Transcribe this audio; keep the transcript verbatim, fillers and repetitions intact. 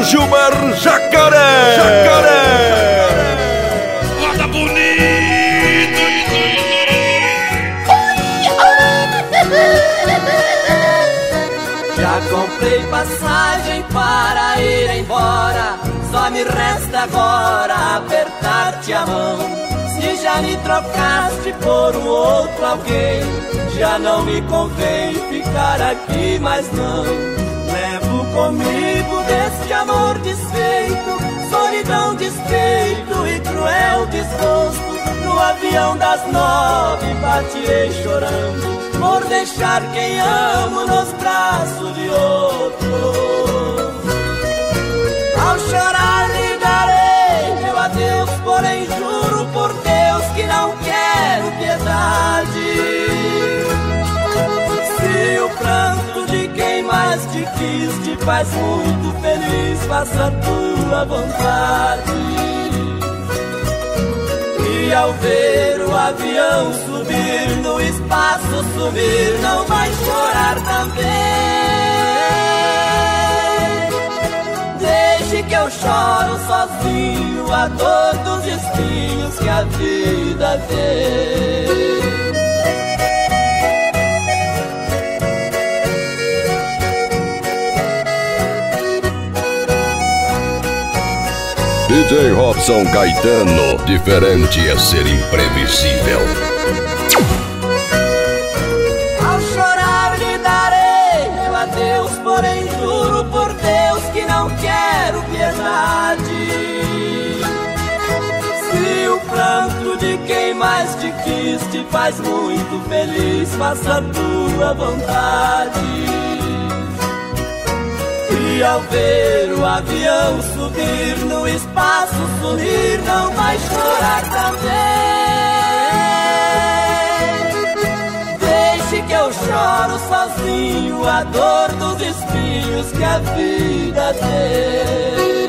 Seu Gilmar Jacaré. Jacaré. Roda bonito. Já comprei passagem para ir embora, só me resta agora apertar-te a mão. Se já me trocaste por um outro alguém, já não me convém ficar aqui mais não. Levo comigo deste amor desfeito, solidão, despeito e cruel desgosto. No avião das nove partirei chorando, por deixar quem amo nos braços de outro. Ao chorar lhe darei meu adeus, porém juro por Deus que não quero piedade. Se o pranto de quem mais te quis te faz muito feliz, faça a tua vontade. E ao ver o avião subir, no espaço sumir, não vai chorar também. Deixe que eu choro sozinho a dor dos espinhos que a vida tem. D J Robson Caetano, diferente é ser imprevisível. Ao chorar lhe darei meu adeus, porém juro por Deus que não quero piedade. Se o pranto de quem mais te quis te faz muito feliz, faça a tua vontade. E ao ver o avião subir, no espaço sumir, não vai chorar também. Deixe que eu choro sozinho a dor dos espinhos que a vida tem.